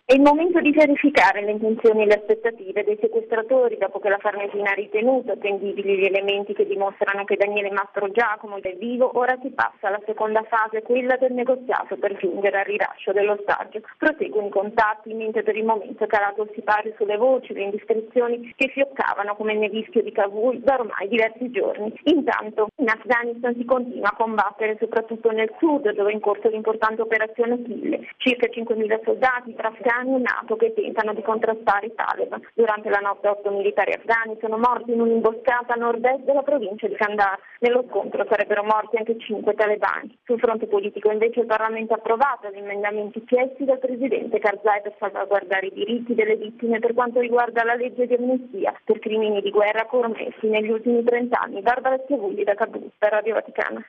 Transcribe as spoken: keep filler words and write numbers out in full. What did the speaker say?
È il momento di verificare le intenzioni e le aspettative dei sequestratori dopo che la Farnesina ha ritenuto attendibili gli elementi che dimostrano che Daniele Mastrogiacomo è vivo. Ora si passa alla seconda fase, quella del negoziato per giungere al rilascio dell'ostaggio. Proseguono i contatti, mentre per il momento è calato il sipario sulle voci, le indiscrezioni che fioccavano come il nevischio di Kabul da ormai diversi giorni. Intanto in Afghanistan si continua a combattere soprattutto nel sud, dove è in corso l'importante operazione Achille. Circa cinquemila soldati tra afghani e NATO che tentano di contrastare i Taliban. Durante la notte otto militari afghani sono morti in un'imboscata a nord-est della provincia di Kandahar. Nello scontro sarebbero morti anche cinque talebani. Sul fronte politico invece il Parlamento ha approvato gli emendamenti chiesti dal presidente Karzai per salvaguardare i diritti delle vittime per quanto riguarda la legge di amnistia per crimini di guerra commessi negli ultimi trent'anni. Barbara Schiavulli da Kabul per Radio Vaticana.